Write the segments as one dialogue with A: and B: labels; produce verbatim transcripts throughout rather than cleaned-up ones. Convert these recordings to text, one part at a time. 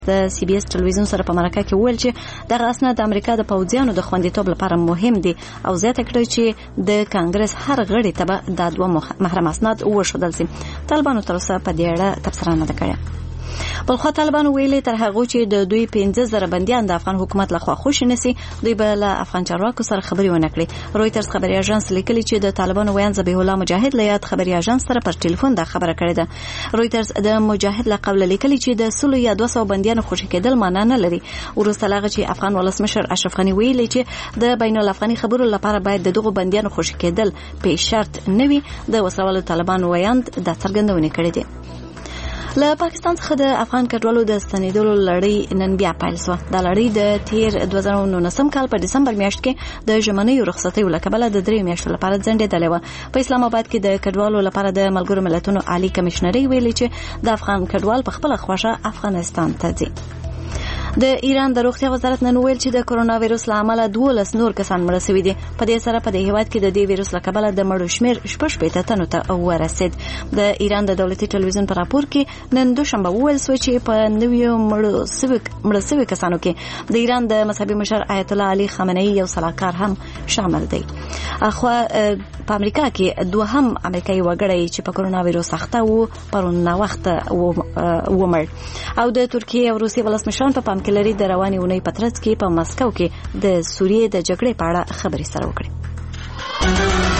A: د سی بي اس ټلویزیون سره په مرکه کې ویل چې دغه اسناد د امریکا د پوځیانو د خوندیتوب لپاره مهم دي او زیاته کړې چې د کانګرس هر غړي ته به دا دوه محرم اسناد وښودل شي. طالبانو تر اوسه په دې اړه تبصره نه ده کړې. بل خو طالبانو ویلي تر هغه چې د دوی پنځه زره بنديان د افغان حکومت لخوا خوشي نسی دوی به له افغان چارواکو سره خبري ونه کړي. رويټرز خبري اژانس لیکلي چې د طالبانو ویان ذبیح الله مجاهد له یاد خبري اژانس سره پر ټلیفون دا خبره کړې ده. رويټرز د مجاهد له قبل لیکلي چې د سلو یا دوه سوه بنديانو خوشي کېدل معنا نه لري. ورسته لاغه چې افغان ولسمشر اشرف غنی ویلي چې د بین الافغاني خبرو لپاره باید دغه بنديانو خوشي کېدل په شرط نه وي. د وسوال طالبانو ویان د څرګندونې کړې دي. له پاکستان څخه د افغان کډوالو د ستنېدلو لړۍ نن بیا پیل شوه. دا لړۍ د تیر دوه زره نولسم کال په دسمبر میاشت کې د ژمنیو رخصتیو له کبله د درې میاشتو لپاره ځنډېدلې وه. په اسلام آباد کې د کډوالو لپاره د ملګرو ملتونو عالی کمشنري ویلي چې د افغان کډوال په خپله خوښه افغانستان ته ځي. د ایران د روغتیا وزارت نن ویل چې د کرونا وایروس له امله دولس نور کسان مړه شوي دي. په دې سره په دې هیواد کې د دې وایروس له کبله د مړو شمېر شپږ شپېته تنو ته ورسېد. د ایران د دولتي ټلویزیون په راپور کې نن دوشنبه وویل شو چې په نویو مړو شوي مړه شوي کسانو کې د ایران د مذهبي مشر آیت الله علي خامنه‌ای یو سلاکار هم شامل دی. اخو په امریکا کې دوهم امریکایي وګړی چې په کرونا وایروس اخته وو پرون وخت ومړ. او د ترکیه او روسیې ولسمشران په پام کې لري د رواني اونۍ په ترڅ کې په مسکو کې د سوریې د جګړې په اړه خبرې سره وکړي.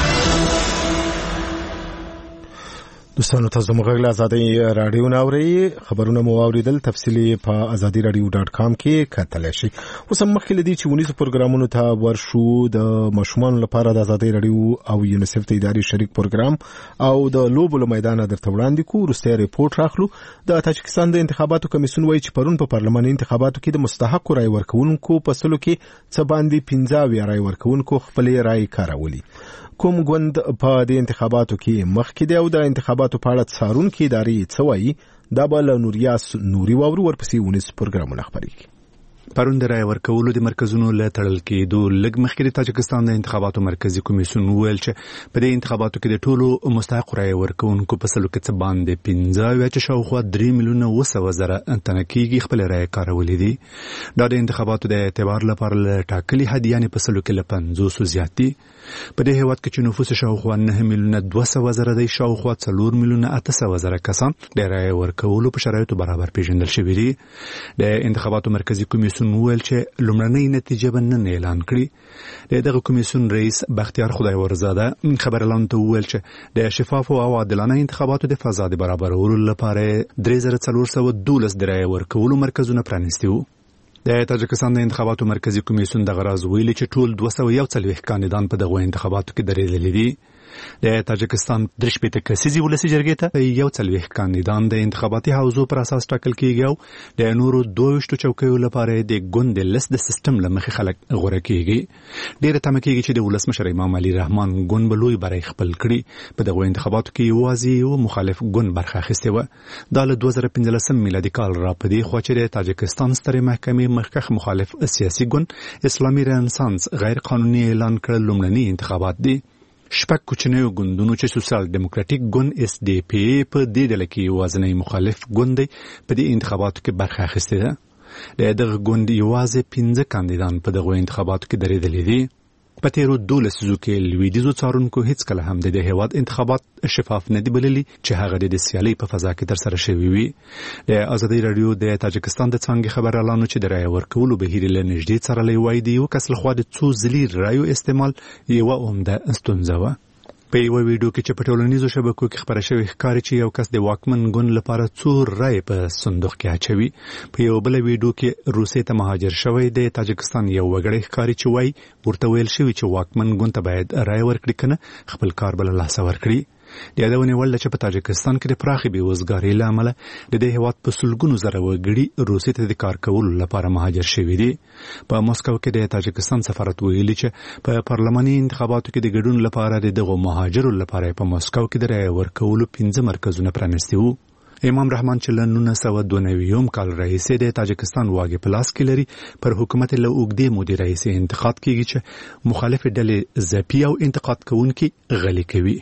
B: دوستانو تاسو موږ له ازادي رادیو ناوړي خبرونه مو اوریدل. تفصیلی په ازادي رادیو ډاټ کام کې کتلی شئ. اوس هم مخکې لدی چې ونیسو پروګرامونو ته ورشو د مشمون لپاره د ازادي رادیو او یونیسف د اداري شریک پروګرام او د لوبو له میدان درته وړاندې کو. وروسته ریپورت راخلو. د تاجکستان د انتخاباتو کمیسیون وایي چې پرون په پارلماني انتخاباتو کې د مستحق رای ورکونکو په سلو کې څه باندې پنځه اویا رای ورکونکو خپل رای کارولي. کوم ګوند په دې انتخاباتو کې مخکې دی او د انتخاباتو په اړه څارونکي ادارې څه وایي دا به له نوریاس نوري واورو. ورپسې ونیس پروګرامونه خپرېږي.
C: پرون د رای ورکولو د مرکزونو له تړل کېدو لږ مخکې د تاجکستان د انتخاباتو مرکزی کمیسیون وویل چې په دې انتخاباتو کې د ټولو مستحق رای ورکونکو په سلو کې څه باندې پنځه اویا چې شاوخوا درې میلیونه اوه سوه زره تنه کېږي خپل رای کارولي دي. دا د انتخاباتو د اعتبار لپاره له ټاکلي حد یعنې په سلو کې له پنځوسو زیات دي. په دې هیواد کې چې نفوس شاوخوا نه میلیونه دوه سوه زره دی شاوخوا څلور میلیونه اته سوه زره کسان د رای ورکولو په شرایطو برابر پیژندل شوي دي. د انتخاباتو مرکزی کمیسیون ویل چې لومړنۍ نتیجه به نن اعلان کړي. د دغه کمیسیون رئیس بختیار خدایورزاده خبر اعلان ته ویل چې د شفاف او عادلانه انتخاباتو د فضا د برابرولو لپاره درې زره څلور سوه دولس د رای ورکولو مرکزونه پرانیستي وو. د تاجکستان د انتخاباتو مرکزی کمیسیون دغه راز ویلي چې ټول دوه سوه یو څلوېښت کاندیدان په دغو انتخاباتو کې درېدلي دي. د تاجکستان درې شپېته کسیزې ولسي جرګې ته یو څلوېښت کاندیدان د انتخاباتي حوزو پر اساس ټاکل کېږي او د نورو دوه ویشتو چوکیو لپاره د ګوند د لست د سیستم له مخې خلک غوره کېږي. ډېره تمه کېږي چې د ولسمشر امام علي رحمان ګوند به لوی بری خپل کړي. په دغو انتخاباتو کې یوازې یو مخالف ګوند برخه اخیستې وه. دا له دوه زره پنځلسم میلادي کال را په دې خوا چې د تاجکستان سترې محکمې مخکښ مخالف سیاسي ګوند اسلامي رنسانس غیر قانوني اعلان کړل لومړني انتخابات دي. شپږ کوچنیو ګوندونو چې سوسیال ډیموکراټیک ګوند اس ډي پی په دې ډله کې یوازینی مخالف ګوند دی په دې انتخاباتو کې برخه اخیستې ده. د دغه ګوند یوازې پنځه کاندیدان په دغو انتخاباتو کې درېدلي دي. په تیرو دولس لسیزو کې لویدیځو څارونکو هیڅکله هم د دې هیواد انتخابات شفاف نه دي بللي چې هغه د سیالۍ په فضا کې ترسره شوي وي. د ازادي رادیو د تاجکستان د څانګې خبريالانو چې د رای ورکولو بهیر له نږدې څارلی وایي د یو کس لخوا د څو ځلي رایو استعمال یوه عمده ستونزه وه. په یو ویډیو کې چې په ټولنیزو شبکو کې خبره شوې ښکاري چې یو کس د واکمن ګوند لپاره څو رای په صندوق کې اچوي. په یو بل ویډیو کې روسیې ته مهاجر شوی د تاجکستان یو وګړی ښکاري چې وایي ورته ویل شوي چې واکمن ګوند ته باید رای ورکړي کنه خپل کار بل لاسه ورکړي. د یادونې وړ ده چې په تاجکستان کې د پراخې بېوزګارۍ له امله د دې هیواد په سلګونو زره وګړي روسیې ته د کار کولو لپاره مهاجر شوي دي. په مسکو کې د تاجکستان سفارت ویلي چې په پارلماني انتخاباتو کې د ګډون لپاره د دغو مهاجرو لپاره په مسکو کې د رای ورکولو پنځه مرکزونه پرانیستي وو. امام رحمان چې له نولس سوه دوه نوي کال راهیسې د تاجکستان واګې په لاس کې لري پر حکومت له اوږدې مودې راهیسې انتقاد کېږي چې مخالفې ډلې ځپي او انتقاد کوونکي غلي کوي.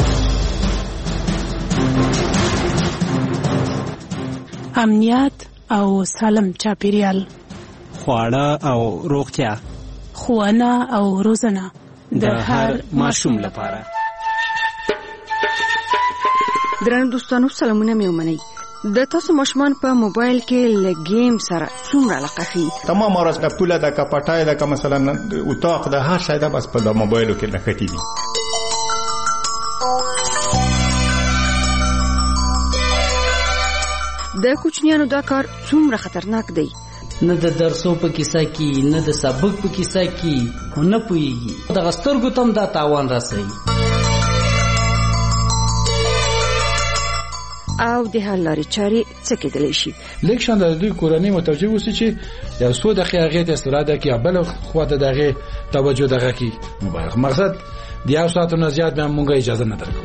D: امنیت او سالم چاپیریال،
E: خواړه او روغتیا،
D: ښوونه او روزنه
E: د هر ماشوم لپاره.
F: درنو دوستانو سلامونه مې ومنئ. د تاسو ماشومان په موبایل کې له گیم سره څومره علاقه ښیي؟
G: تمام ورځ د پوله د کپټای د مثلا اتاق د هر شی د بس په د موبایلو کې لکټي دي.
F: د کوچنیانو دا کار څومره خطرناک دی؟
H: نه د درسو په کیسه کې، نه د سبق په کیسه کې، نه پوهیږي. د غسترګو تم دا تاوان راسي.
F: او د حل لارې چارې څه کېدلی شي؟
I: لیک شان د دوی کورنۍ متوجه اوسي چې یو څو دقیقې هغې ته استراده کړي، بل خوا ته د هغې توجه دغه کړي. موبایل مقصد د یو ساعت نه زیات به موږ اجازه نه درکوو.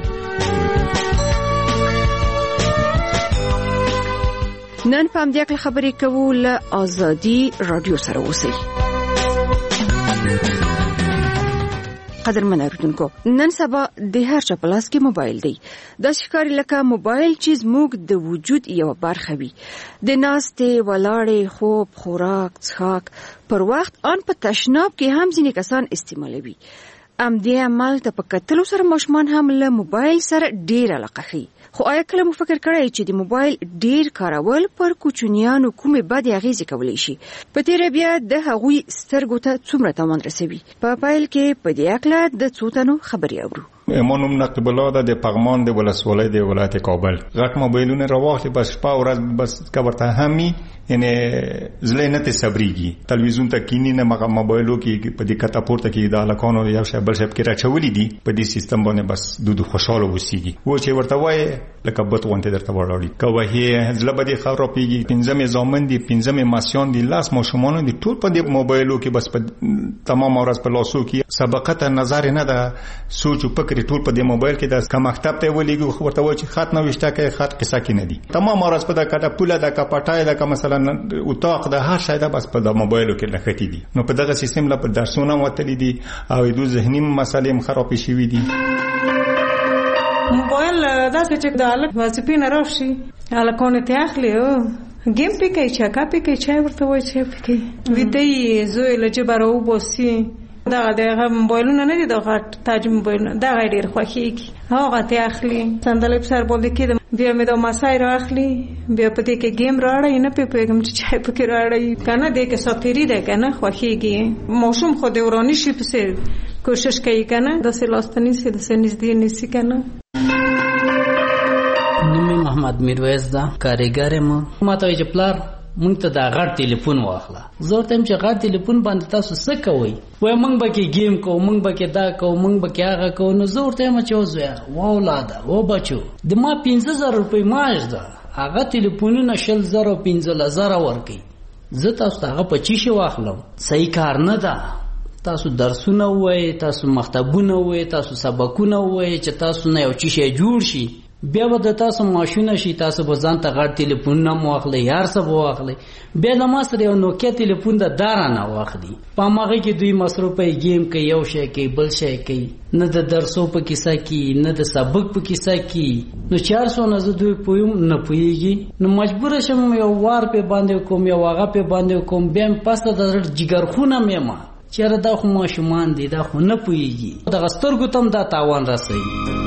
F: نن په همدې اړه خبرې کوو له آزادي رادیو سره. اوسئ قدرمن اوریدونکو، نن سبا د هر چا په لاس کې موبایل دی. دا ښکاري لکه موبایل چې زموږ د وجود یو برخه وي. د ناستې، ولاړې، خوب، خوراک، څښاک پر وخت ان په تشناب کې هم ځینې کسان استعمالوي. ام دې عمل ته په کتلو سره ماشومان هم له موبایل سره ډیر علاقه ښیي. خو آیا کله مو فکر کړی چې د موبایل ډیر کارول پر کوچنیانو کومې بدې اغیزې کولی شي؟ په تیره بیا د هغوی سترګو ته څومره تاوان رسوي؟ په پیل کې په دې اړه د څو تنو خبرې اورو.
G: امانم نقیب الله د پغمان د ولسوالۍ د ولایت کابل. غټ موبایلونه راوخلي بس شپه او ورځ بس کورته همي یعنی زله نه ته صبرېږي. تلویزیون ته کینی نه مغه موبایلو کې په دې کته پورته کې د الکانو یو شی بل شی کې راچولې دي. په دې سیستم باندې بس دودو خوشاله وسیږي. و چې ورته وای لکه بت وانته درته وړاړي کوه زله به دې خبرو پیږي. پنځمه زامن دي، پنځمه ماسیان دي، لاس ماشومان دي، ټول په دې موبایلو کې بس په تمام ورځ په لاسو کې سبقت نظر نه ده، سوچ او فکر ټول په دې موبایل کې د کم مکتب ته ولېږي. خو ورته وای چې خط نه وشته کې خط قصه کې نه دي. تمام ورځ په د کټه پوله د کپټای د مثلا اتاق د هر شی د بس په د موبایلو کې لکټي دي. نو په دغه سیستم لا په درسونه وتلې دي او د ذهني مسالې خراب شي دي.
J: موبایل داسې چې د الک وظیفې نه راوشي الکونه ته اخلي او گیم پکې چاکا پکې چای ورته وای چې پکې ویدې زوی لږه برو بوسي. دا د موبایلونه نه دي، د غټ تاج موبایلونه دا ډېر خوښيږي. هغه ته اخلي صندلی په سر باندې کې بیا مې دا مسای راخلي، بیا په دې کې گیم راړی نه پیپېږم چې چای پکې راړی کنه دې کې ساتيري ده کنه خوښيږي. موسم خو د ورانی شي په سر کوشش کوي کنه د سلاستنی سي د سنځدي نسی کنه.
H: نومي محمد میرویس دا کاریګر ما ماته چې پلار مونږ ته دا غټ ټلیفون واخله. زه ورته چې غټ ټلیفون باندې تاسو څه کوئ؟ وای مونږ به کې گیم کوو، مونږ به کې دا کوو، مونږ به کې هغه کوو. نو زه ورته چې وزویا و اولاده و بچو د ما پنځه زره روپۍ معاش ده، هغه ټلیفونونه شل زره پنځه زره ورکوي. زه تاسو ته هغه په چی شي واخلم؟ صحیح کار نه ده. تاسو درسونه وای، تاسو مکتبونه وای، تاسو سبقونه وای چې تاسو نه یو چی شي جوړ شي. بیا به د تاسو ماشونه شي، تاسو به ځان ته غټ ټلیفون نه واخلئ، هر څه به واخلئ. بیا د ما سره یو نوکیا ټلیفون د داره نه واخلي. په هماغې کې دوی مصروفه گیم کوي، یو شی کوي، بل شی کوي. نه د درسو په کیسه کې، نه د سبق په کیسه کې. نو چار سو نه زه دوی پویم نه پوهېږي. نو مجبور شم یو وار په باندې کوم، یو هغه په باندې کوم، بیا مې پسته د جګرخونه مې ما چېرې دا خو ماشومان دي، دا خو نه پوهېږي. دغه سترګو ته هم دا تاوان رسوي.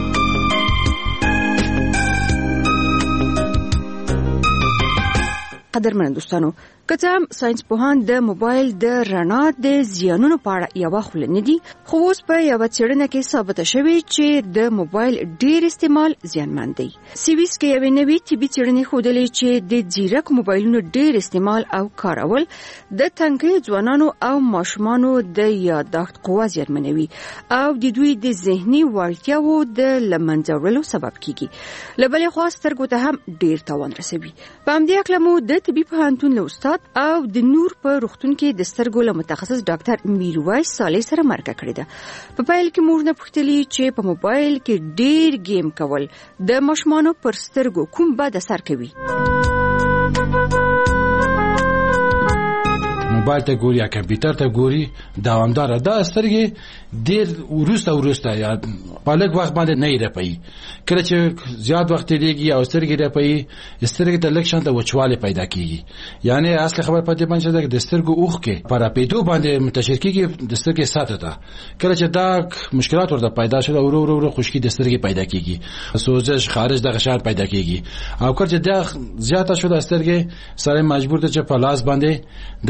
F: قدرمن دوستانو، که هم ساينس پوهان د موبایل د رڼا د زیانونو په اړه یوه خوله نه دي، خو اوس په یوه څېړنه کې ثابته شوې چې د موبایل ډیر استعمال زیانمن دی. سویس کې یوې نوې طبي څېړنې ښودلې چې د ځیرک موبایلونو ډیر استعمال او کارول د تنکي ځوانانو او ماشومانو د یادښت قوه زیانمنوي او د دوی د ذهني وړتیاو د له منځه وړلو سبب کیږي. له بلې خوا سترګو ته هم ډیر تاوان رسوي. په همدې اړه مو د طبي پوهنتون له استاد او د نور په روغتون کې د سترګو له متخصص ډاکټر میرویس صالح سره مرکه کړې ده. په پیل کې موږ نه پوښتلي چې په موبایل کې ډیر گیم کول د ماشومانو پر سترګو کوم بد اثر کوي.
I: موبایل ته ګوري یا کمپیوټر ته ګوري دوامدار دا سترګې ډیر ورسته ورسته یا په لږ وخت باندې نه رپي کله چې زیات وخت دیږي او سترګې رپي سترګې ته لږ شانته وچواله پیدا کیږي یعنی اصل خبر پاتې باندې د سترګو اوخ کې پر پیدو باندې منتشر کیږي د سترګې ساته ده کله چې دا مشکلات ورته پیدا شول ورو ورو ورو خشکی د سترګې پیدا کیږي سوزش خارج د غشار پیدا کیږي او کله چې دا زیاته شو د سترګې سره مجبور ده چې په لاس باندې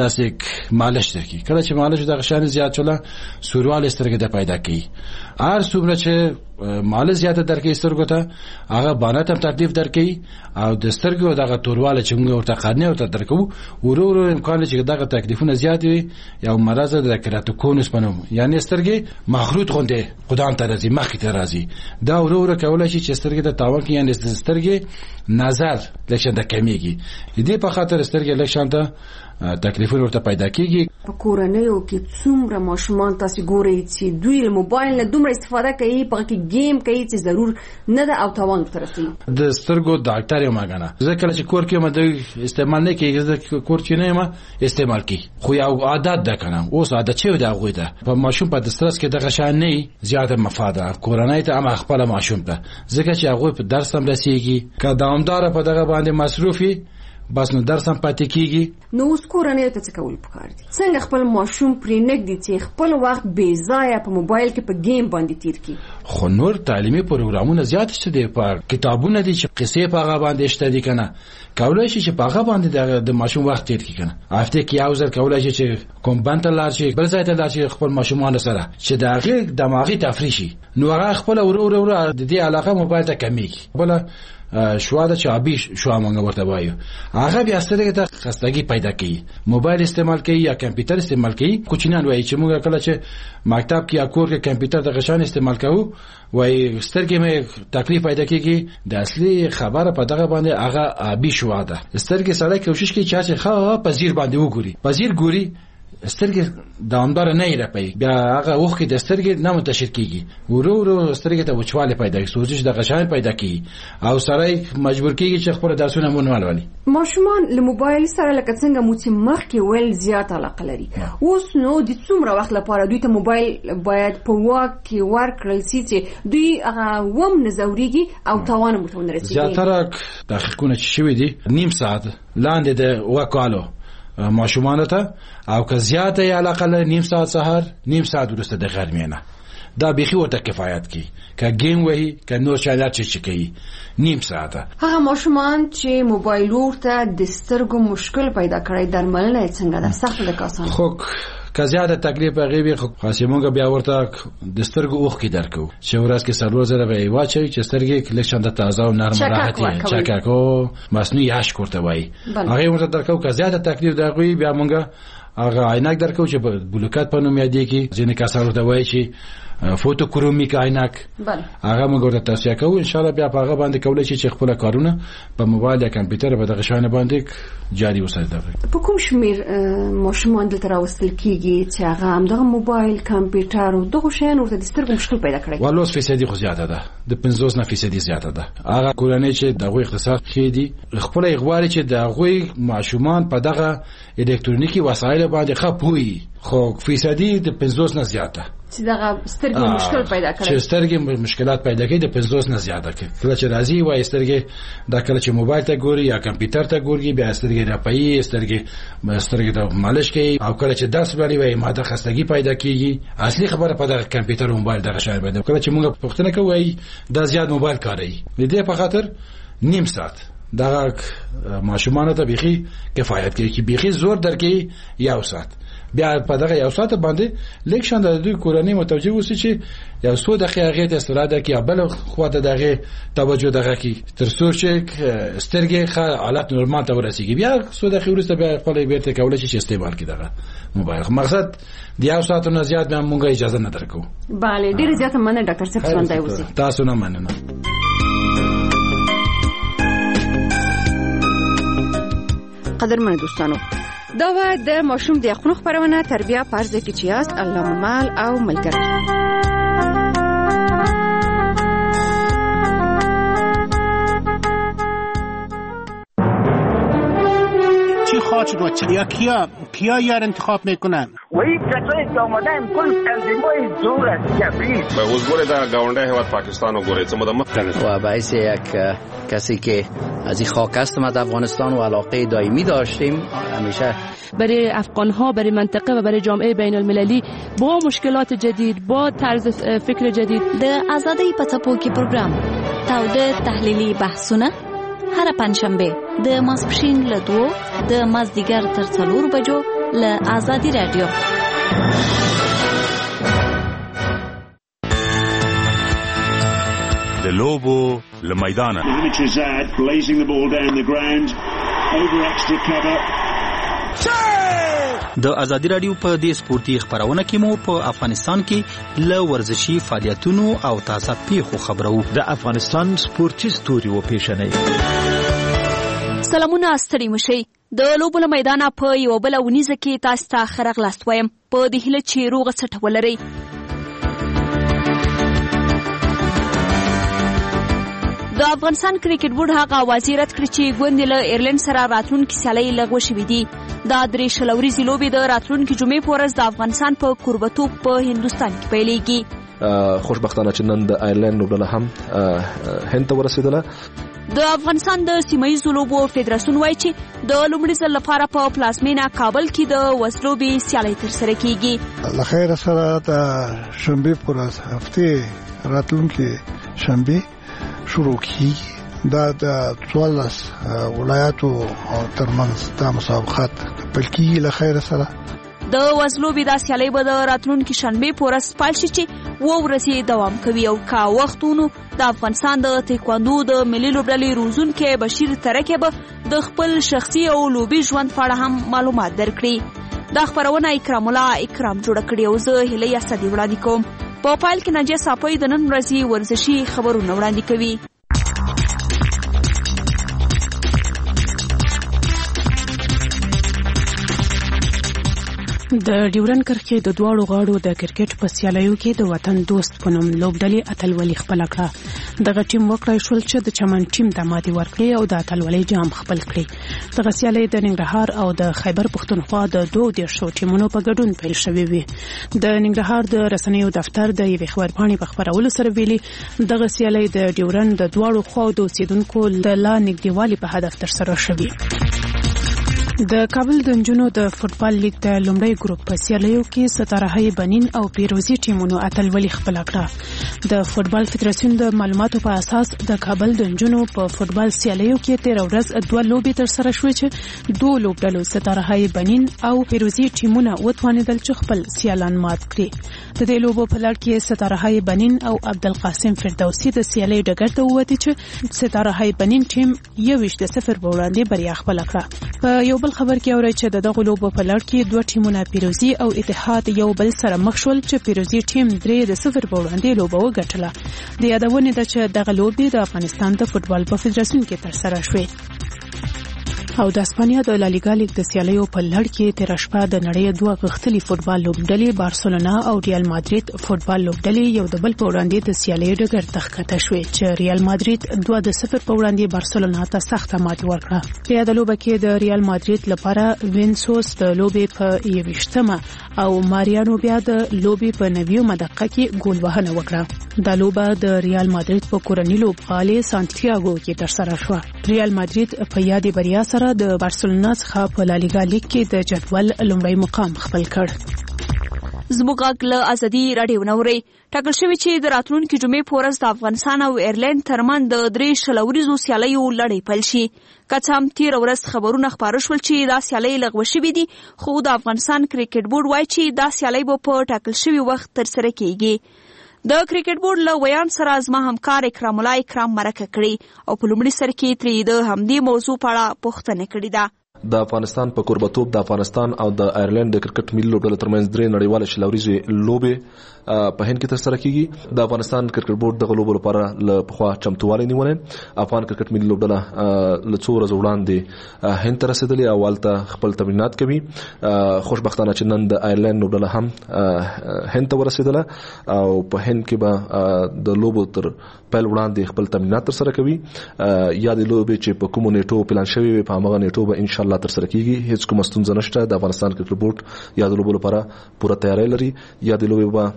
I: داسې مالش وکړي کله چې مالش د غشار زیات شول سوروال سترګې د پیدا کیږي هر څومره چې مال زیاته درکې سترګو ته هغه باندې تم تکلیف درکې او د سترګو دغه تورواله چې موږ ورته قرنه ورته درکو ورو ورو امکان چې دغه تکلیفونه زیات وي یا مرز د کراتوکونس پنوم یعنی سترګې مخروط غونډه قدام ته راځي مخ ته راځي دا ورو ورو کولای شي چې سترګې د تاوان کې یعنی سترګې نظر لکه د کمیږي دې په خاطر سترګې لکه ته تکلیفونه ورته پیدا کیږي
F: په کورنیو کې څومره ماشومان تاسو ګورئ چې دوی موبایل نه دومره استفاده کوي په کې گیم کوي چې ضرور نه ده او تاوان ترسي د
I: سترګو ډاکټر یې ماګنه ځکه چې کور کې مده استعمال نه کیږي ځکه کور کې نه ما استعمال کی خو یو عادت ده کنه اوس عادت چې دا غوي ده په ماشوم په دسترس کې دغه شان نه زیاته مفاده کورنۍ ته هم خپل ماشوم ته ځکه چې هغه په درس هم رسیږي که دوامدار په دغه باندې مصروفي بس نو درس هم پاتې کیږي
F: نو اوس کورنۍ ته څه کول پکار دي څنګه خپل ماشوم پرې نګدي چې خپل وخت بې ځایه په موبایل کې په گیم باندې تیر کړي
I: خو نور تعلیمي پروګرامونه زیات شته دي په کتابونه دي چې قصې په هغه باندې شته دي کنه کولای شي چې په هغه باندې د ماشوم وخت تیر کړي کنه هفته کې یو ځل کولای شي چې کوم بنت لار شي بل ځای ته لار شي خپل ماشومان سره چې د هغه دماغي تفریح شي نو هغه خپل ورو ورو د دې علاقه موبایل ته کمیږي بل شواده چې ابي شو مونږ ورته وایو هغه بیا سترګې ته خستګي پیدا کوي موبایل استعمال کوي یا کمپیوټر استعمال کوي کوچنیان وایي چې موږ کله چې مکتب کې یا کور کې کمپیوټر د غشان استعمال کوو وایي سترګې مې تکلیف پیدا کیږي د اصلي خبره په دغه باندې هغه ابي شواده سترګې سره کوشش کوي چې ښه په زیر باندې وګوري په زیر ګوري سترګې دوامدار نه رپي بیا هغه وخت کې د سترګې نه منتشر کیږي ورو ورو سترګې ته وچواله پیدا کیږي سوزش د غشان پیدا کیږي او سره مجبور کیږي چې خپل درسونه مونږ ولولي
F: ماشومان له موبایل سره لکه څنګه مو چې مخ کې ول زیات علاقه لري اوس نو د څومره وخت لپاره دوی ته موبایل باید په واک کې ورکړل شي چې دوی هغه وم نزوريږي او توان متون رسیږي
I: زیاتره دقیقونه چې شوي دي نیم ساعت لاندې د وکالو ماشومان ته او که زیاته علاقه لري نیم ساعت سحر نیم ساعت وروسته د غرمې نه دا بيخي ورته کفایت کی که گیم وهي که نور چالات چې کوي نیم ساعت
F: هغه ماشومان چې موبایل ورته د سترګو مشکل پیدا کړی درملنه څنګه ده سخت ده کاسان
I: خو که زیاده تکلیف غیبی خو خاصمونګه بیا ورته د سترګو اوخ کې درکو چې ورځ کې سلور زره وی واچي چې سترګې کلیکشن د تازه او نرم راحتي چکاکو مصنوعي یاش کوته وای هغه ورته درکو که زیاده تکلیف درغوي بیا مونږه هغه عینک درکو چې بلوکات په نوم یادې کې ځینې کسان ورته وای چې فوتو کرومیک عینک
F: بله
I: هغه موږ ورته توصیه کوو ان شاء الله بیا په هغه باندې کولای شي چې خپل کارونه په موبایل یا کمپیوټر په دغه شان باندې جاري وساتي
F: په کوم شمیر ماشومان دلته راوستل کیږي چې هغه هم دغه موبایل کمپیوټر او دغه شیان ورته د سترګو مشکل پیدا کړي
I: والله فیصدي خو زیاته ده د پنځوس نه فیصدي زیاته ده هغه کورنۍ چې دغه اختصاص خېدي خپل اغواري چې دغه ماشومان په دغه الکترونیکی وسایل باندې خپوي خو فیصدي د پنځوس نه زیاته
F: چې دغه سترګې مشکل پیدا کړي
I: چې سترګې مشکلات پیدا کوي د پنځوس نه زیاته کوي کله چې راځي وای سترګې دا کله چې موبایل ته ګوري یا کمپیوټر ته ګوري بیا سترګې راپي سترګې سترګې ته مالش کوي او کله چې درس وړي وای ماده خستګي پیدا کیږي اصلي خبره په دغه کمپیوټر او موبایل دغه شای باندې کله چې موږ پوښتنه کوي دا زیات موبایل کاروي دې په خاطر نیم ساعت دا ماشومان ته بيخي کفایت کوي چې بيخي زور درکې یو ساعت بیا په دغه یو ساعت باندې لیکشن د دوی کورنۍ متوجه وسی چې یو څو دقیقې د استراده کې بل خواته دغه توجه دغه کې تر څو چې سترګې ښه حالت نورمال ته ورسیږي بیا څو دقیقې وروسته بیا خپل بیرته کولای شي چې استعمال کړي دغه موبایل مقصد د یو ساعت نه زیات به مونږه اجازه نه درکو
F: bale ډیر زیات مننه ډاکټر صاحب څنګه اوسئ
I: تاسو نه مننه
F: قدرمن دوستانو دا و د ماشوم د خپل خبرونه تربیه پرځ کې چیاست الله مال او ملګری
K: چی تئاتر رو یا کیا کیا یار انتخاب میکنن؟
L: وی کسایی که آمدن کل تنظیمای دور از جبری
M: به وزگوره در گاونده هیواد پاکستان و گوره چه مدمت
N: و باعث یک کسی که از این خاک است ما در افغانستان و علاقه دائمی داشتیم همیشه
O: برای افغان‌ها، برای منطقه و برای جامعه بین المللی با مشکلات جدید، با طرز فکر جدید.
A: د آزادۍ په څپو کې پروګرام تاوده تحلیلي بحثونه هر پنځشنبه د ماسپښین له دوو د مازدیګر تر څلورو بجو له آزادي رادیو.
P: د لوبو له میدانه
Q: د ازادي رادیو په دې سپورتي خبرونه کې مو په افغانستان کې له ورزشي فعالیتونو او تازه پیښو خبرو.
R: د افغانستان سپورتي ستوري و پیښنې.
O: سلامونه ستړي مشي. د لوبو له میدانه په یو بل ونیزه کې تاسو ته خرغلاست وایم په دې هله چې روغ څټ ولري. د افغانستان کرکټ بورډ هغه وزیرت کړی چې ګوند له ایرلند سره راتلونکي سیالي لغوه شوې دي. دا درې شلوريزي لوبې د راتلونکي جمعې په ورځ د افغانستان په کوربتوب په هندستان کې پیلېږي.
S: خوشبختانه چې نن د ایرلند لوبډله هم هند ته ورسېدله.
O: د افغانستان د سیمه‌ییزو لوبو فدراسیون وایي چې د لومړي ځل لپاره په پلازمینه کابل کې د وزلوبې سیالي ترسره کیږي.
T: له خیره سره د شنبه پر ورځ هفته راتلونکي شنبه شروع کیږي. دا د څوارلس ولایاتو ترمنځ د مسابقات پیل کیږي. له خیره سره
O: د وزلوبې د سیالي به د راتلونکي شنبه په ورځ پیل شي چې و ورځې دوام کوي. او کا وختونو د افغانستان د تایکواندو د ملي لوبډلې روزونکي بشیر ترکه به د خپل شخصي او لوبي ژوند په اړه هم معلومات درکړي. دا خبرونه اکرام الله اکرام جوړ کړی او زه هله یاسدی وړاندې کوم. په پایل کې نجیه صافی د نن ورځې ورزشي خبرونه وړاندې کوي.
D: د ډیورن کرښې د دواړو غاړو د کرکټ په سیالیو کې د وطن دوست په نوم لوبډلې اتلولي خپل کړه. دغه ټیم وکړای شول چې د چمن ټیم ته ماتې ورکړي او د اتلولۍ جام خپل کړي. دغه سیالي د ننګرهار او د خیبر پښتونخوا د دوه دیرشو ټیمونو په ګډون پیل شوې وي. د ننګرهار د رسنیو دفتر د یوې خبرپاڼې په خبرولو سره ویلي دغه سیالي د ډیورن د دواړو خواو د اوسیدونکو د لا نږدېوالي په هدف ترسره شوې. د کابل د نجونو د فوتبال لیګ د لومړی ګروپ په سیالیو کې ستاره بنین او پیروزي ټیمونو اتلولي خپل کړه. د فوتبال فدراسیون د معلوماتو په اساس د کابل د نجونو په فوتبال سیالیو کې تیر ورځ دوه لوبې ترسره شوې چې دوه لوبډلو ستاره بنین او پیروزي ټیمونه وتوانیدل چې خپل سیالان مات کړي. د دې لوبو په لړ کې ستاره بنین او عبدالقاسم فردوسی د سیالي ډګر ته ووتي چې ستاره بنین ټیم یوویشت د صفر په وړاندې بریا خپل کړه. په یو بل خبر کې اوري چې دغه لوبو په لړ کې دوه ټیمونه پیروزي او اتحاد یو بل سره مخ شول چې پیروزي ټیم درې د صفر په وړاندې لوبه وګټله. د یادونه ده چې دغه لوبې د افغانستان د فوتبال په فدراسیون کې ترسره شوې. او د اسپانیا د لالیګا لیګ د سیالیو په لړ کې تیر شپه د نړۍ دوه غښتلي فوتبال لوبډلې بارسلونا او ریال مادرید فوتبال لوبډلې یو د بل په وړاندې د سیالۍ ډګر ته ښکته شوې چې ریال مادرید دوه د صفر په وړاندې بارسلونا ته سخته ماتې ورکړه. په یاد لوبه کې د ریال مادرید لپاره وینسوس د لوبې په یوویشتمه او ماریانو بیا د لوبې په نویمه دقیقه کې ګول وهنه وکړه. دا لوبه د ریال مادرید په کورنۍ لوبغالي سانتیاګو کې ترسره شوه. ریال مادرید په یادې بریا سره د بارسلونا څخه په لالیګا لیګ کې د جدول لومړی مقام خپل کړ.
O: زموږ له ازادي رادیو نوري ټاکل شوی چې د راتلونکي جمعې په ورځ د افغانستان او ایرلند ترمن د درې شلوريزو سیالیو لړۍ پیل شي. که څه هم تیر ورځ خبرونه خپاره شول چې دا سیالۍ لغوه شوې دي خو د افغانستان کرکټ بورډ وایي چې دا سیالۍ به په ټاکل شوی وخت ترسره کیږي. د کرکټ بورډ له ویان سره زما همکار اکرام الله اکرام مرکه کړي او په لومړي سر کې ترې د همدې موضوع په اړه پوښتنه کړې ده.
S: د افغانستان په کوربتوب د افغانستان او د ایرلند د کرکټ ملي لوبډلو ترمنځ درې نړیواله شلوريزي لوبې په هند کې ترسره کیږي. د افغانستان کرکټ بورډ د لوبو لپاره له پخوا چمتووالی نیولې. افغان کرکټ ملي لوبډله له څو ورځې وړاندې هند ته رسیدلې او والته خپل تمرینات کوي. خوشبختانه چې نن د ایرلند لوبډله هم هند ته ورسیدله او په هند کې به د لوبو تر پیل وړاندې خپل تمرینات ترسره کوي. یا د لوبې چې په کومو نیټو پلان شوی وي په هغه نیټو به ان شاء الله الله تر سره کیږي. هیڅ کوم ستونزه نشته. د افغانستان کرکټ بورډ یا د لوبو لپاره پوره تیاری لري. یا د لوبو به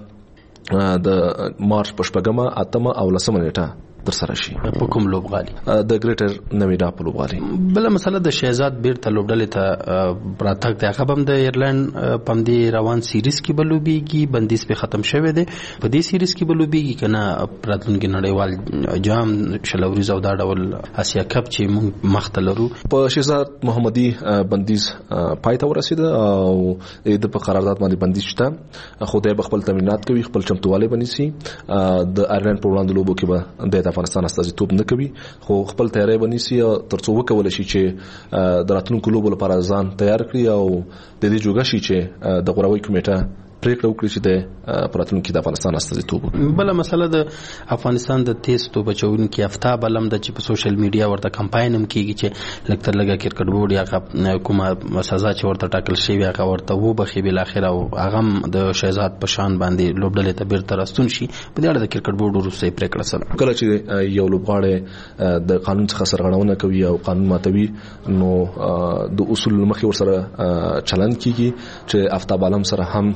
S: د مارچ په شپږمه اتمه او لسمه نیټه تر سره شي.
Q: په کوم لوبغالي؟
S: د ګریټر نویډا په لوبغالي.
Q: بل مسله د شهزاد بیرته لوبډلې ته براتګ د هغه هم د ایرلند په دې روان سیریز کې بلوبيږي. بندیز په ختم شوه دی. په دې سیریز کې بلوبيږي کنه راتلونکي نړیوال جام شلوريز او دا ډول اسیا کپ چې موږ مخته لرو. په
S: شهزاد محمدي بندیز پای ته ورسید او د په قرارداد باندې بندیز شته. خدای به خپل تمرینات کوي، خپل چمتووالی بنسي. د ایرلند په وړاندې لوبو کې به د افغانستان استازیتوب نه کوي، خو خپل تیاری بنسي ترڅو وکول شي چې د راتلونکو لوبو لپاره ځان تیار کړي او د دې جوګه شي چې د غوراوي کمیټه پریکړه وکړي چې د پراتلونکو د افغانستان استازیتوب.
Q: بل مسله د افغانستان د تیز توپ چوونکي افتاب علم د چې په سوشل میډیا ورته کمپاین هم کیږي چې لکه تر لګه کرکټ بورډ یا کومه سزا چې ورته ټاکل شوی هغه ورته وو بخي بل اخر او هغه د شهزاد په شان باندې لوبډلې ته بیرته راستون شي. په دې اړه د کرکټ بورډ وروسته پریکړه سره
S: کله چې یو لوبغاړی د قانون څخه سرغړونه کوي او قانون ماتوي نو د اصول مخې ورسره چلند کیږي چې افتاب علم سره هم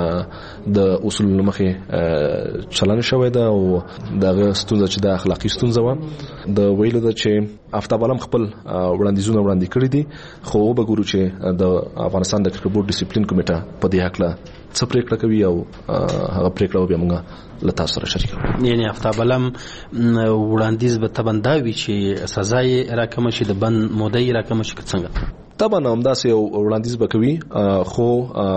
S: د اصول مخې چلن شوی دا او دغه ستونزه چې د اخلاقی ستونزه و د ویلو د چې افتاب علم خپل وړاندیزونه وړاندې کړی دي، خو به ګورو چې د افغانستان د کرکټ بورډ ډیسپلین کمیټه په دې حق له څه پریکړه کوي او هغه پریکړه به موږ له تاسو سره شریکو.
Q: یعنی افتاب علم وړاندیز به تبنداوي چې سزا یې راکمه شي، د بند موده یې راکمه شي څنګه؟
S: طبعا همداسې یو وړاندیز به کوي، خو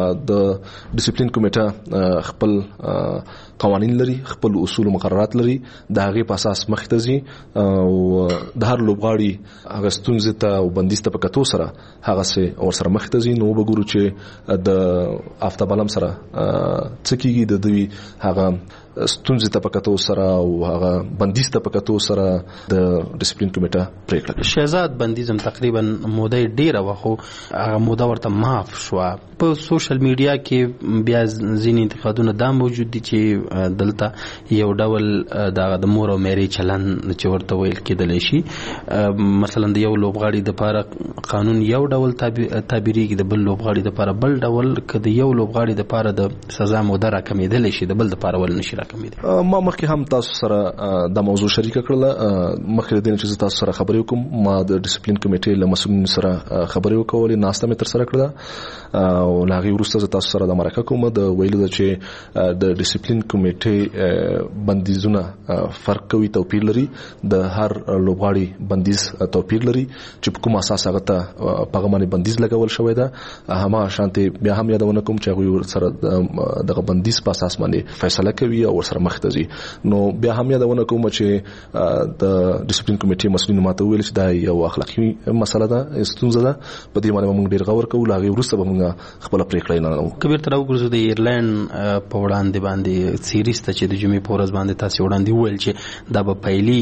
S: د ډیسپلین کمیټه خپل قوانین لري، خپل اصول او مقررات لري، د هغه په اساس مخ ته ځي او د هر لوبغاړي هغه ستونزې ته او بندیز ته په کتو سره هغه سه اور سره مخ ته ځي. نو وګورو چې د افتاب علم سره څه کیږي، د دوی هغه ستونزې ته په کتو سره او هغه بندیز ته په کتو سره د ډیسپلین کمیټه پریکړه کوي.
Q: شهزاد بندیزم تقریبا موده ډیره وخو هغه موده ورته معاف شو. په سوشل میډیا کې بیا ځینې انتقادونه دا موجود دي چې دلته یو ډول د مور او مېري چلن چې ورته ویل کېدل شي. مثلا د یو لوبغاړي د لپاره قانون یو ډول تعبیرېږي، د بل لوبغاړي د لپاره بل ډول، که د یو لوبغاړي د لپاره د سزا موده راکمېدل شي د بل د لپاره ول نشي.
S: ما مخکې هم تاسو سره د موضوع شریک کړل. مخکې د دې چې تاسو سره خبرې وکم، ما د ډیسپلین کمیټې له مسؤلینو سره خبرې وکولې، ناسته مې تر سره کړه او لاغي وروسته تاسو سره د مرکه کوم د ویلو چې د ډیسپلین کمیټې بندیزونه فرق کوي، توپیر لري. د هر لوبغاړي بندیز توپیر لري چې په کوم اساس هغه ته په باندې بندیز لګول شوی ده. همه شانتي بیا هم یادونه کوم چې هغه سره د بندیز په اساس باندې فیصله کوي او ورسره مخ ته ځي. نو بیا هم یادونه کوم چې د ډیسپلین کمیټې مسؤلینو ماته ویل چې دا یو اخلاقی مسله ده، ستونزه ده، په دې باندې موږ ډیر غور کوو. لاغي وروسته به موږ خپل پریکړه نه لرو.
Q: کبیر تر وګورځو د ایرلند په وړاندې باندې سیریز ته چې د جمعې په ورځ باندې تاسو وړاندې ویل چې دا به پایلي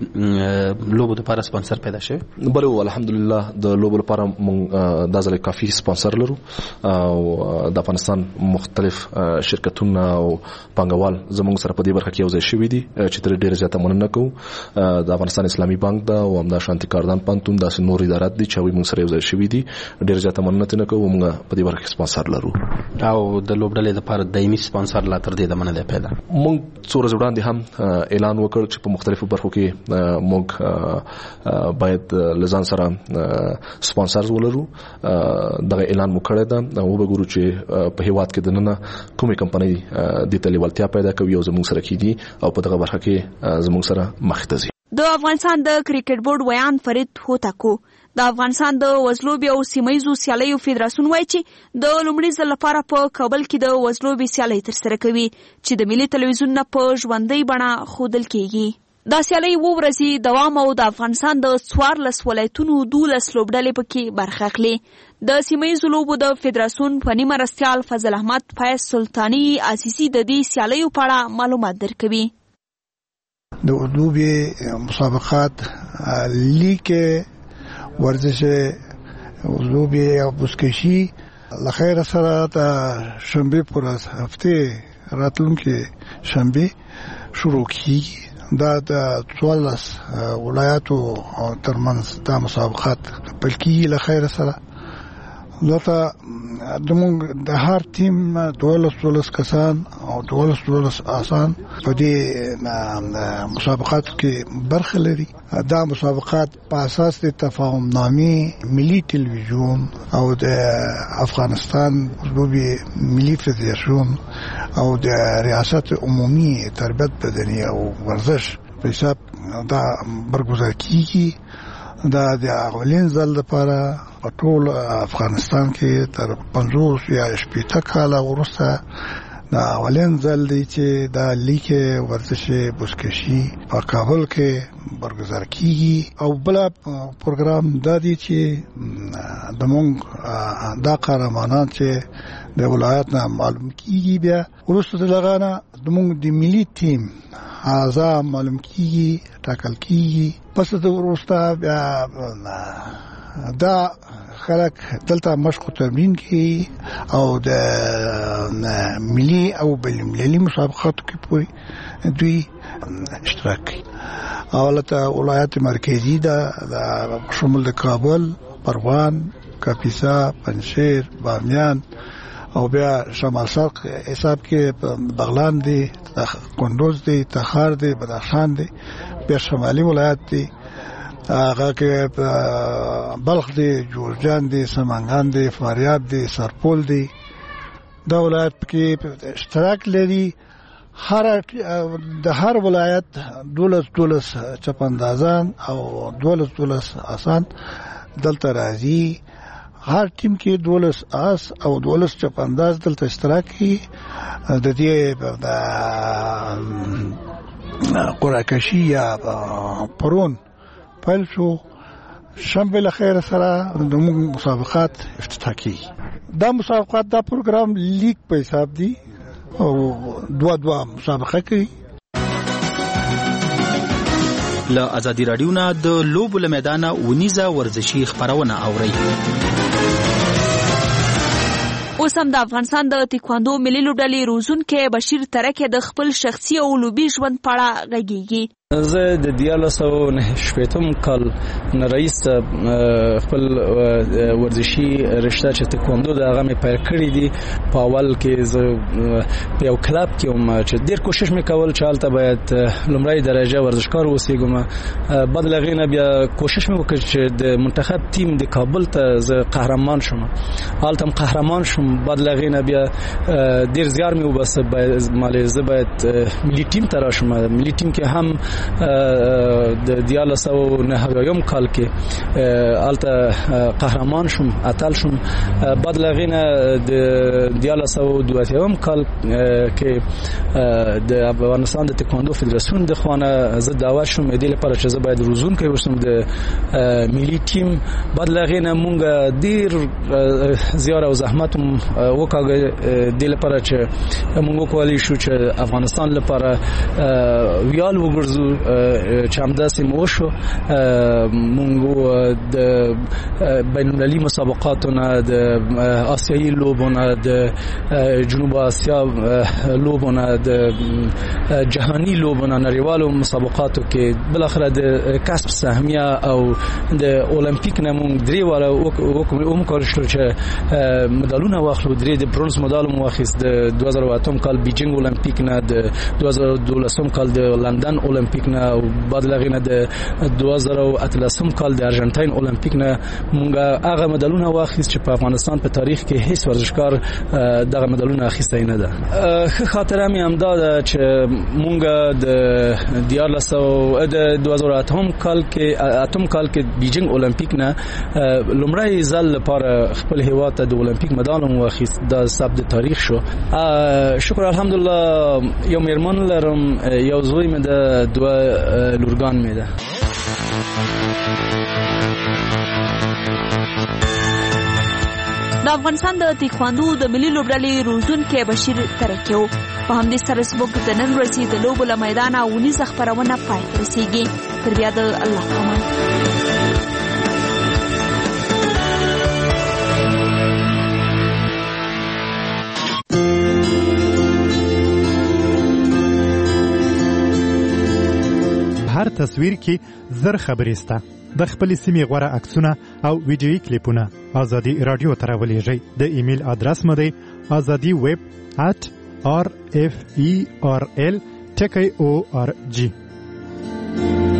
Q: کې لوبو لپاره سپانسر پیدا شي.
S: بله الحمدلله د لوبو لپاره موږ د ځل کافي سپانسر لرو او د افغانستان مختلف شرکتونه او پنګوال زموږ سره په دې برخه کې یو ځای شوي دي چې تر ډیره زیاته مننه کوو. د افغانستان اسلامي بانک دا او همدا شانتي کاردان پانتون داسې نور ادارات دي چې هغوی موږ سره یو ځای شوي دي. ډیره زیاته مننه ترې کوو. موږ په دې برخه کې سپانسر لرو
Q: او د لوبډلې لپاره دایمي سپانسر لا تر دې دمنه دی پیدا.
S: موږ څو ورځې وړاندې هم اعلان وکړ چې په مختلفو برخو کې موږ باید لزان سره سپانسرز ولرو. دغه اعلان مو کړی ده او به ګورو چې په هیواد کې د نن کومې کمپنۍ د تلیوالتیا پیدا کوي او زموږ سره کیدي او په دغه برخه کې زموږ سره مخ ته ځي.
O: د افغانستان د کرکټ بورډ ویان فرید هوتاکو د افغانستان د وزلوبي او سیمایزو سیالیو فدراسیون وایي چې د لومړي ځل لپاره په کابل کې د وزلوبي سیالي ترسره کوي چې د ملي تلویزیون نه په ژوندۍ بڼه ښودل کیږي. دا سیالي اووه ورځې دوام او د افغانستان د څوارلس ولایتونو دولس لوبډلې پکې برخه اخلي. د سیمایزو لوبو د فدراسیون فني مرستیال فضل احمد فیض سلطاني عزیزي د دې سیالیو په اړه معلومات درکوي.
T: د لوبي مسابقات لیگ ورزش لوبي او بسکشي لخیر سره د شنبه پر هفته راتلونکي شنبه شروع کیږي. دا د څوارلس ولایاتو ترمنځ دا مسابقات پیل کیږي له خیر سره. دلته زموږ د هر ټیم دولس دولس کسان او دولس دولس آسان په دې مسابقاتو کې برخه لري. دا مسابقات په اساس د تفاهم نامې ملي ټلویزیون او د افغانستان عضوي ملي فدراسیون او د ریاست عمومي تربیت بدني او ورزش په حساب دا برگزار کیږي. دا د اولین ځل لپاره په ټول افغانستان کې تر پنځوس یا شپږ کاله وروسته دا اولین ځل دی چې دا لیګ ورزش بزکشي په کابل کې برگزار کیږي. او بل پروګرام دا دی چې د مونږ دا قهرمانان چې د ولایت نه معلوم کیږي بیا وروسته د لغانه د مونږ د ملي ټیم اعضاء معلوم کیږي ټاکل کیږي. پس د وروسته بیا دا خلک دلته مشق تمرین کوي او د ملي او بین‌المللي مسابقاتو کې پوي دوی اشتراک کوي. اولته ولایت مرکزی دا شمول د کابل، پروان، کاپیسا، پنجشیر، بامیان او بیا شمال شرق حساب کې بغلان دی، کندوز دی، تخار دی، بدخشان دی. بیا شمالي ولایت دی هغه کې بلخ دی، جوزجان دی، سمنګان دی، فاریاب دی، سرپول دی. دا ولایت کې اشتراک لري. هر د هر ولایت دولس دولس چپندازان او دولس دولس آسان دلته راځي. هر ټیم کې دولس آس او دولس چپنداز دلته اشتراک کوي. د دې د قرعه‌کشي یا پرون پیل شو. شنبه له خیر سره د مسابقات افتتاح کیږي. دا مسابقات دا پروګرام لیگ په حساب دی او دوا دوا مسابقه کوي.
U: له ازادي رادیو نه د لوبو له میدانه ونیزه ورزشي خبرونه اوري.
O: اوس هم د افغانستان د تکواندو ملي لوبډلې روزونکي بشیر ترکه د خپل شخصي او لوبي ژوند په اړه غږیږي.
V: زه د دیارلس او نهه شپېتم کال نه رئیس خپل ورزشي رشته چې تکواندو د هغه مې پیل کړی دي. په اول کې زه په یو کلب کې وم چې ډېر کوشش مې کول چې هلته باید لومړی درجه ورزشکار اوسېږم. بعد له هغې نه بیا کوشش مې وکړ چې د منتخب ټیم د کابل ته زه قهرمان شم. هلته هم قهرمان شم. بعد له هغې نه بیا ډېر زیار مې وباسه مالې زه باید ملي ټیم ته راشم. ملي ټیم کې هم د دیارلس او نهه یم کال کې الته قهرمان شوم، اتل شوم. بعد له هغې نه د دیارلس او دوه اتیایم کال کې د افغانستان د تکواندو فدراسیون د خوانه زه دعوت شوم دې لپاره چې زه باید روزونکی اوسم د ملي ټیم. بعد له هغې نه مونږ ډېر زیار او زحمت وکړو دې لپاره چې مونږ وکولی شو چې افغانستان لپاره ویال وګرځو. چې همداسې مو وشو. مونږ د بین المللي مسابقاتو نه، د آسیایي لوبو نه، د جنوب آسیا لوبو نه، د جهاني لوبو نه، نړیوالو مسابقاتو کې بالاخره د کسب سهمیه او د اولمپیک نه مونږ درې واړه وکړل شو چې مډالونه واخلو. درې د برونز مډال مو واخیست د دوه زره او اتم کال بیجینګ اولمپیک نه، د دوه زره او دولسم کال د لندن اولمپیک نه او بعد لغې نه د دوه زره او اتلسم کال د ارجنټاین اولمپیک نه مونږ هغه مډالونه واخیست چې په افغانستان په تاریخ کې هیڅ ورزشکار دغه مډالونه اخیستی نه ده. ښه خاطره مې همدا ده چې مونږ د دیارلس او د دوه زره اتم کال کې اتم کال کې بیجینګ اولمپیک نه لومړی ځل لپاره خپل هیواد ته د اولمپیک مډال مو واخیست. دا ثبت تاریخ شو. شکر الحمدلله. یو میرمن لرم، یو زوی مې ده، دوه لورګان مې ده.
O: د افغانستان د تکواندو د ملي لوبډلې روزونکی بشیر ترکه و. په همدې سره زموږ د نن ورځې د لوبو له میدانه ونیزه خپرونه پای ته رسېږي. تر بیا د الله امان.
B: هر تصویر کې زر خبرې سته. د خپل سیمې غوړه عکسونه او ویډیویي کلیپونه ازادي رادیو ته راولېږئ. د ایمیل ادرس مو دی ازادي ویب at r f e r l ټکی او ار جی.